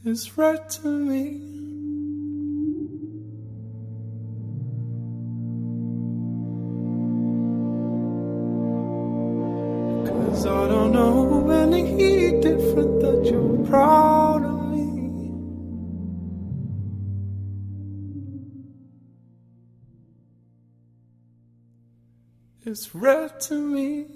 is red to me. Cause I don't know any different that you're proud of me. It's red to me.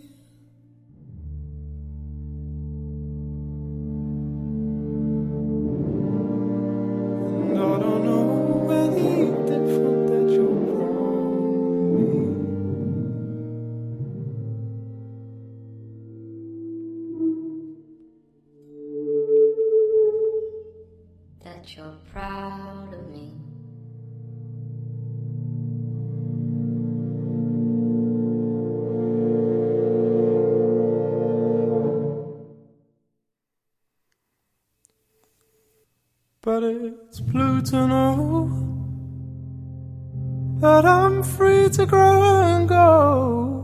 That you're proud of me. But it's blue to know that I'm free to grow and go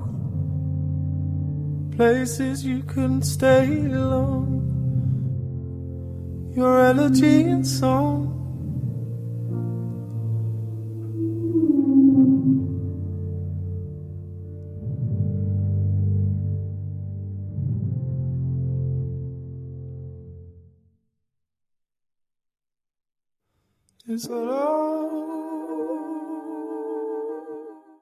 places you couldn't stay long. Your elegy and song is all